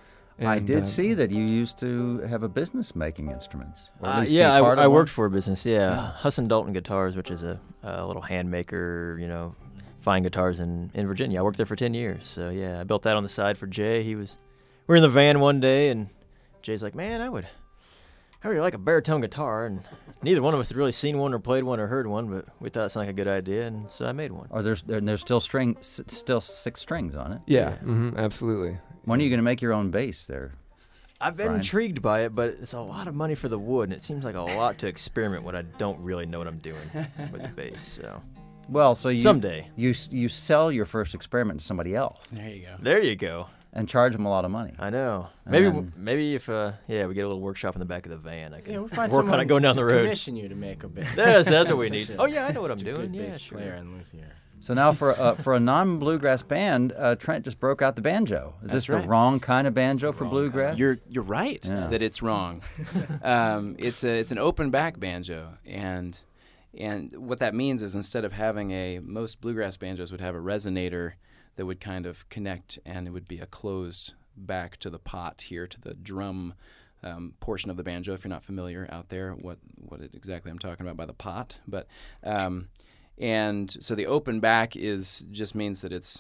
I And, did uh, see that you used to have a business making instruments. Or at Uh, least be yeah, I, part of I one. worked for a business. Yeah, Husson Dalton Guitars, which is a, a little hand maker, you know, fine guitars in, in Virginia. I worked there for ten years. So yeah, I built that on the side for Jay. He was, we were in the van one day, and Jay's like, "Man, I would, I really like a baritone guitar." And neither one of us had really seen one or played one or heard one, but we thought it sounded like a good idea, and so I made one. Or there's there, there's still string s- still six strings on it. Yeah, Yeah. hmm absolutely. When are you going to make your own bass there? I've been Brian? intrigued by it, but it's a lot of money for the wood, and it seems like a lot to experiment when I don't really know what I'm doing with the bass. So Well, so you someday, you s- you sell your first experiment to somebody else There you go. there you go. and charge them a lot of money. I know. Maybe Um, maybe if uh yeah we get a little workshop in the back of the van, I can Yeah, we'll find work on someone it going down the to road. commission you to make a bass. That's that's what we Such need. a- Oh yeah, I know what I'm such a doing. good Yeah, bass sure. player in luthier. So now for uh, for a non-bluegrass band, uh, Trent just broke out the banjo. Is That's this right. the wrong kind of banjo for wrong bluegrass? You're you're right Yeah. that it's wrong. um, it's a it's an open back banjo, and and what that means is instead of having a most bluegrass banjos would have a resonator that would kind of connect, and it would be a closed back to the pot here to the drum um, portion of the banjo. If you're not familiar out there, what what it exactly I'm talking about by the pot, but um, and so the open back is just means that it's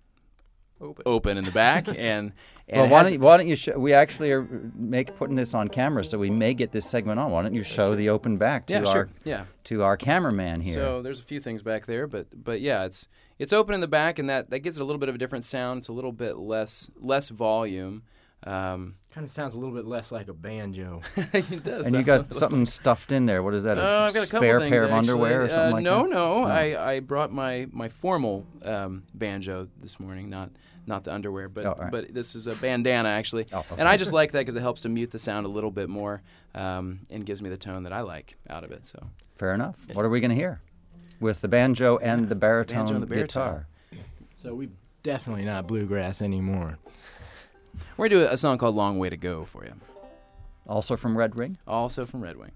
Open. open in the back, and, and well, it why has- don't you, why don't you show? We actually are make putting this on camera, so we may get this segment on. Why don't you show the open back to yeah, our sure, yeah. to our cameraman here? So there's a few things back there, but but yeah, it's it's open in the back, and that, that gives it a little bit of a different sound. It's a little bit less less volume. Um, Kind of sounds a little bit less like a banjo. it does. and you sound got less something stuffed in there. What is that? like- A Uh, I've got a couple spare things, pair of actually. underwear or something uh, like no, that? No, Oh. I, I brought my my formal um, banjo this morning, not not the underwear, but Oh, all right. but this is a bandana actually, Oh, okay. and I just like that because it helps to mute the sound a little bit more um, and gives me the tone that I like out of it. So. Fair enough. What are we going to hear with the banjo and the baritone banjo and the baritone. guitar? So we definitely not bluegrass anymore. We're going to do a song called Long Way to Go for you. Also from Red Ring. Also from Red Wing.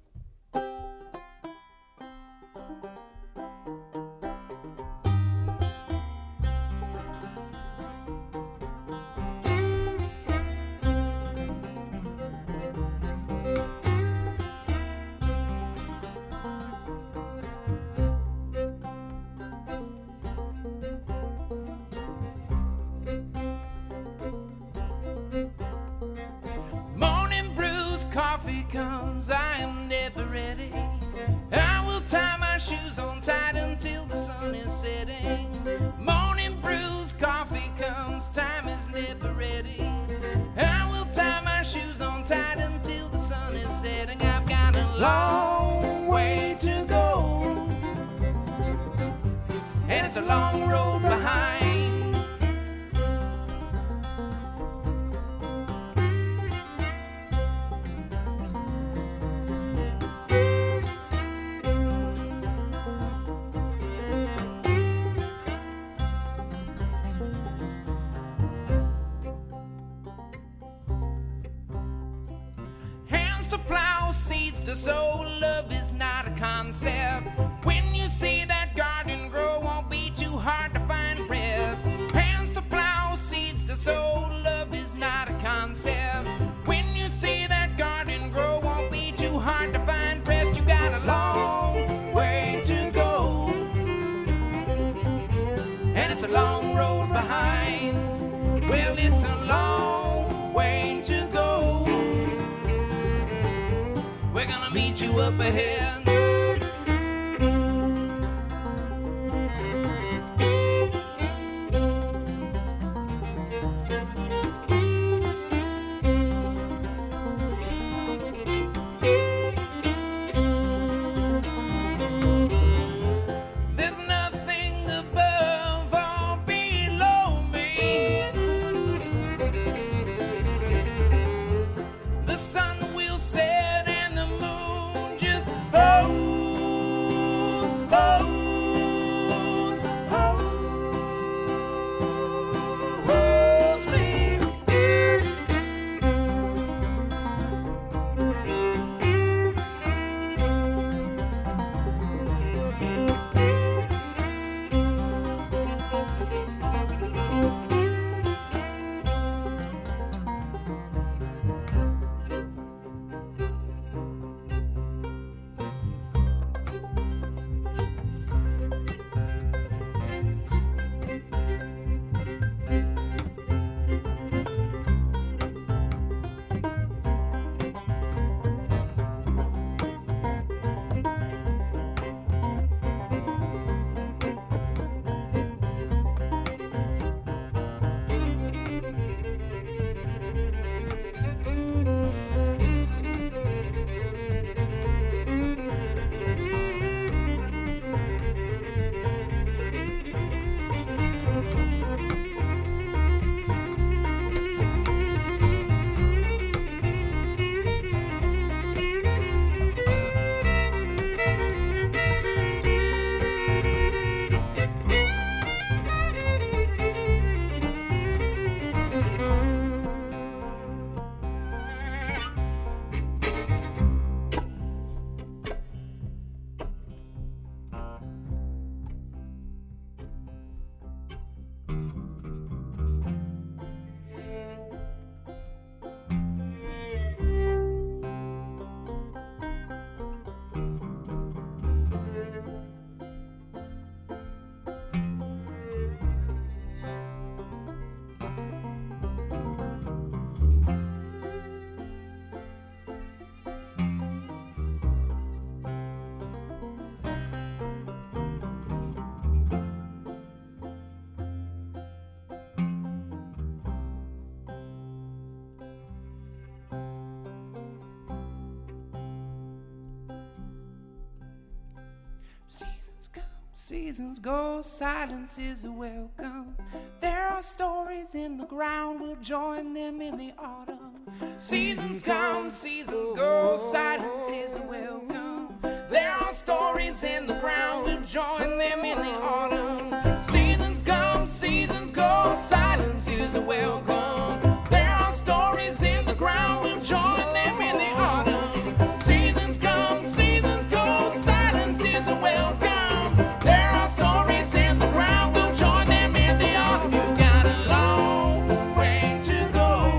Morning brews, coffee comes, I am never ready. I will tie my shoes on tight until the sun is setting. Morning brews, coffee comes, time is never ready. I will tie my shoes on tight until the sun is setting. I've got a long way to go, and it's a long road behind. Hands to plow, seeds to sow, love is not a concept. When you see that garden grow, won't be too hard to find rest. Hands to plow, seeds to sow, love is not a concept. When you see that garden grow, won't be too hard to find rest. You got a long way to go, and it's a long road behind. Well, it's a long way to go. We're gonna meet you up ahead. There's nothing above Seasons come, seasons go, silence is a welcome. There are stories in the ground, we'll join them in the autumn. Seasons come, seasons go, silence is a welcome. There are stories in the ground, we'll join them in the autumn. Seasons come, seasons go, silence is a welcome. There are stories in the ground, we'll join them in the autumn. Seasons come, seasons go, silence is a welcome. There are stories in the ground, we'll join them in the autumn. You got a long way to go,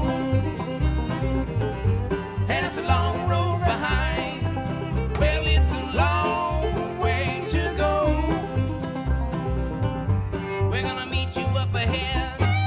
and it's a long road behind. Well, it's a long way to go. We're gonna meet you up ahead.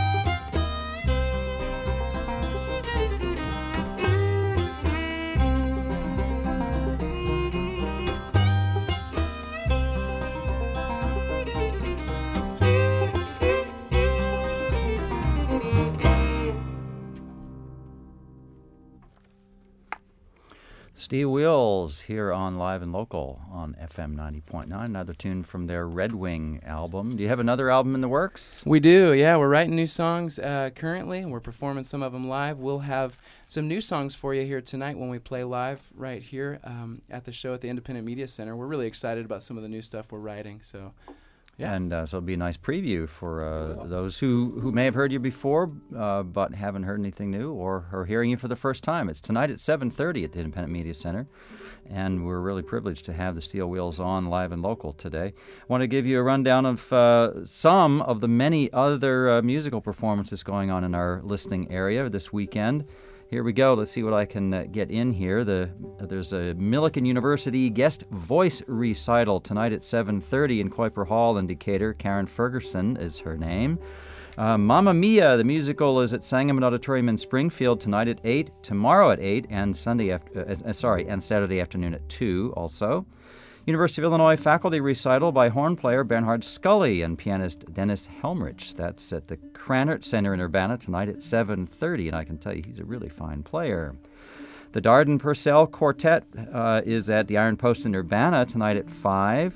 Steel Wheels here on Live and Local on F M ninety point nine. Another tune from their Red Wing album. Do you have another album in the works? We do, yeah. We're writing new songs uh, currently. We're performing some of them live. We'll have some new songs for you here tonight when we play live right here um, at the show at the Independent Media Center. We're really excited about some of the new stuff we're writing. So, yeah. And uh, so it'll be a nice preview for uh, those who, who may have heard you before uh, but haven't heard anything new or are hearing you for the first time. It's tonight at seven thirty at the Independent Media Center, and we're really privileged to have the Steel Wheels on Live and Local today. I want to give you a rundown of uh, some of the many other uh, musical performances going on in our listening area this weekend. Here we go. Let's see what I can uh, get in here. The uh, There's a Millikan University guest voice recital tonight at seven thirty in Kuiper Hall in Decatur. Karen Ferguson is her name. Uh, Mamma Mia, the musical, is at Sangamon Auditorium in Springfield tonight at eight, tomorrow at eight, and Sunday after, uh, uh, sorry, and Saturday afternoon at two also. University of Illinois faculty recital by horn player Bernhard Scully and pianist Dennis Helmrich. That's at the Krannert Center in Urbana tonight at seven thirty, and I can tell you he's a really fine player. The Darden Purcell Quartet uh, is at the Iron Post in Urbana tonight at five.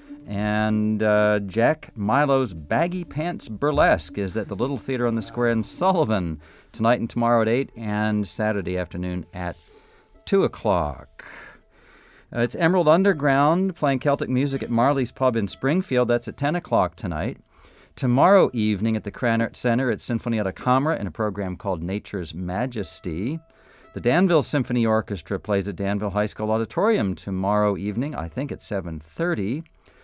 And uh, Jack Milo's Baggy Pants Burlesque is at the Little Theater on the Square in Sullivan tonight and tomorrow at eight, and Saturday afternoon at two o'clock. Uh, it's Emerald Underground playing Celtic music at Marley's Pub in Springfield. That's at ten o'clock tonight. Tomorrow evening at the Krannert Center at Sinfonietta Camera in a program called Nature's Majesty. The Danville Symphony Orchestra plays at Danville High School Auditorium tomorrow evening, I think at seven thirty.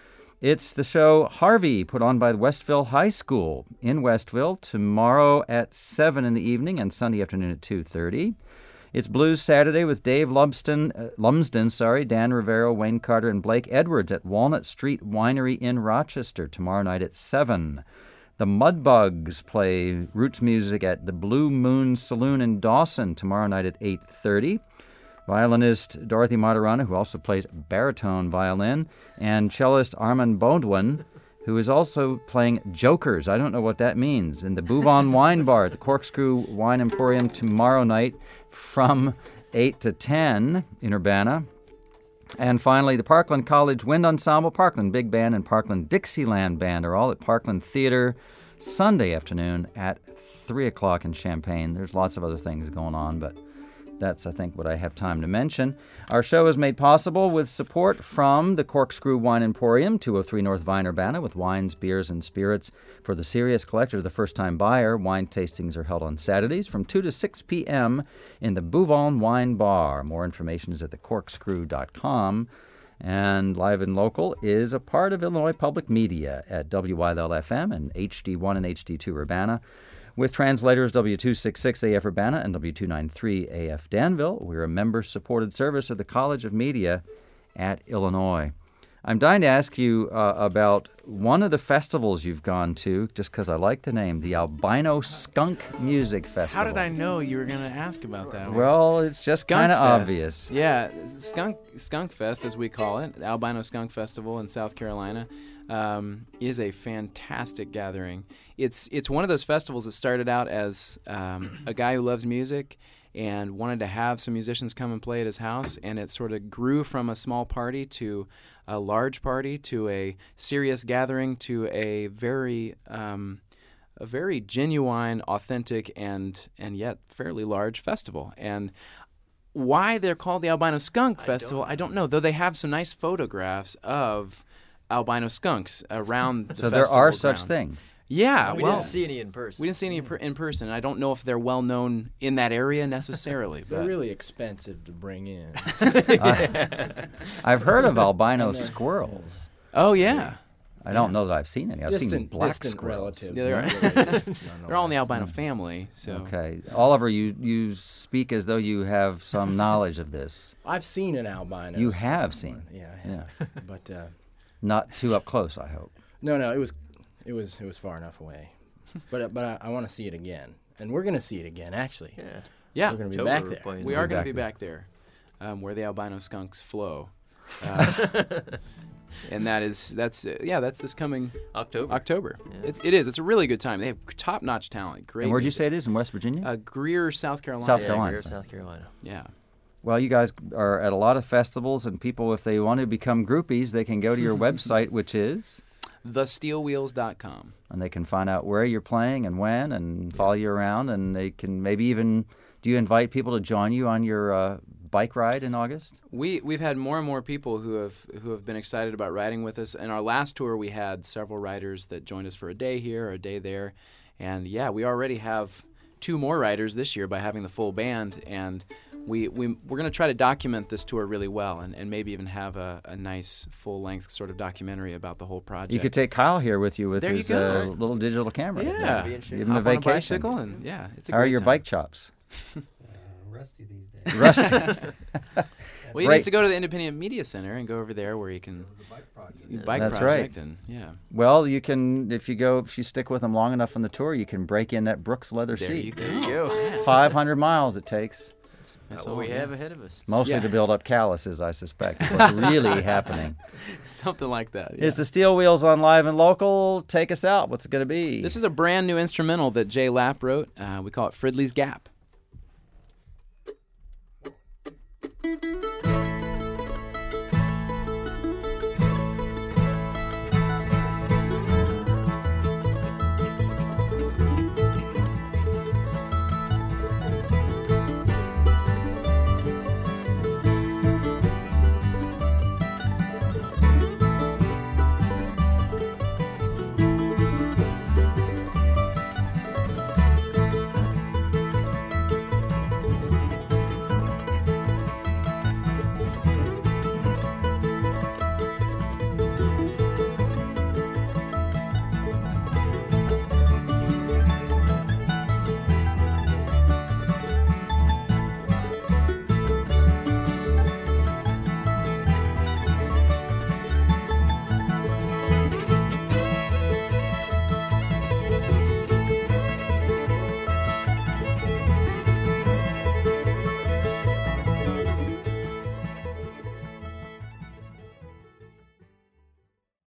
It's the show Harvey, put on by Westville High School in Westville, tomorrow at seven in the evening and Sunday afternoon at two thirty. It's Blues Saturday with Dave Lumsden, uh, Lumsden, sorry, Dan Rivero, Wayne Carter, and Blake Edwards at Walnut Street Winery in Rochester tomorrow night at seven. The Mudbugs play roots music at the Blue Moon Saloon in Dawson tomorrow night at eight thirty. Violinist Dorothy Maturana, who also plays baritone violin, and cellist Armand Baudouin, who is also playing jokers. I don't know what that means. In the Bouvon Wine Bar at the Corkscrew Wine Emporium tomorrow night from eight to ten in Urbana. And finally, the Parkland College Wind Ensemble, Parkland Big Band, and Parkland Dixieland Band are all at Parkland Theater Sunday afternoon at three o'clock in Champaign. There's lots of other things going on, but that's, I think, what I have time to mention. Our show is made possible with support from the Corkscrew Wine Emporium, two oh three North Vine, Urbana, with wines, beers, and spirits for the serious collector, the first-time buyer. Wine tastings are held on Saturdays from two to six p.m. in the Bouvon Wine Bar. More information is at the corkscrew dot com. And Live and Local is a part of Illinois Public Media at W Y L L F M and H D one and H D two Urbana, with translators W two sixty-six A F Urbana and W two ninety-three A F Danville. We're a member-supported service of the College of Media at Illinois. I'm dying to ask you uh, about one of the festivals you've gone to, just because I like the name, the Albino Skunk Music Festival. How did I know you were going to ask about that one? Well, it's just kind of obvious. Yeah, Skunk Skunk Fest, as we call it, the Albino Skunk Festival in South Carolina, um, is a fantastic gathering. It's it's one of those festivals that started out as um, a guy who loves music and wanted to have some musicians come and play at his house, and it sort of grew from a small party to a large party to a serious gathering to a very um, a very genuine, authentic, and and yet fairly large festival. And why they're called the Albino Skunk I Festival, don't I don't know, though they have some nice photographs of albino skunks around the So there are such grounds. things. Yeah, we well, didn't see any in person. we didn't see any in per- in person. I don't know if they're well known in that area necessarily. They're But really expensive to bring in. I, I've heard of albino And they're- squirrels. oh yeah, I don't know that I've seen any. I've seen distant, black distant squirrels. relatives. Yeah, they're- not really- they're all in the nonetheless. albino family. So Okay, Oliver, you you speak as though you have some knowledge of this. I've seen an albino. You skunk have one. seen. Yeah, I Yeah, have. But uh, not too up close, I hope. no, no, it was, it was, it was far enough away. But uh, but I, I want to see it again, and we're gonna see it again. Actually, Yeah. yeah, we're gonna be October back we're there. playing we there. are going to back be there. back there, um, where the albino skunks flow. Uh, and that is that's uh, yeah that's this coming October. October. Yeah. It's it is. It's a really good time. They have top notch talent. Great. And where'd you music. say it is? In West Virginia? Uh, Greer, South Carolina. South yeah, Carolina, Greer, sorry. South Carolina. Yeah. Well, you guys are at a lot of festivals, and people, if they want to become groupies, they can go to your website, which is, the steel wheels dot com. and they can find out where you're playing and when, and follow you around, and they can maybe even, do you invite people to join you on your uh, bike ride in August? We we've had more and more people who have who have been excited about riding with us. In our last tour, we had several riders that joined us for a day here or a day there, and yeah, we already have two more riders this year by having the full band, and we, we we're going to try to document this tour really well, and, and maybe even have a, a nice full length sort of documentary about the whole project. You could take Kyle here with you with There you his go. uh, little digital camera. yeah, be in shape. Give him a Hop on vacation. bicycle, and yeah, it's a How are great your time. bike chops? Rusty these days. Rusty. Well, he Great. needs to go to the Independent Media Center and go over there where he can The bike project. bike That's project and yeah. Well, you can, if you go, if you stick with them long enough on the tour, you can break in that Brooks leather There seat. you go. There you go. five hundred miles it takes, That's That's all what we yeah. have ahead of us. mostly Yeah. to build up calluses, I suspect. is What's really happening. Something like that. Is yeah. the Steel Wheels on Live and Local? Take us out. What's it going to be? This is a brand new instrumental that Jay Lapp wrote. Uh, we call it Fridley's Gap. Thank you.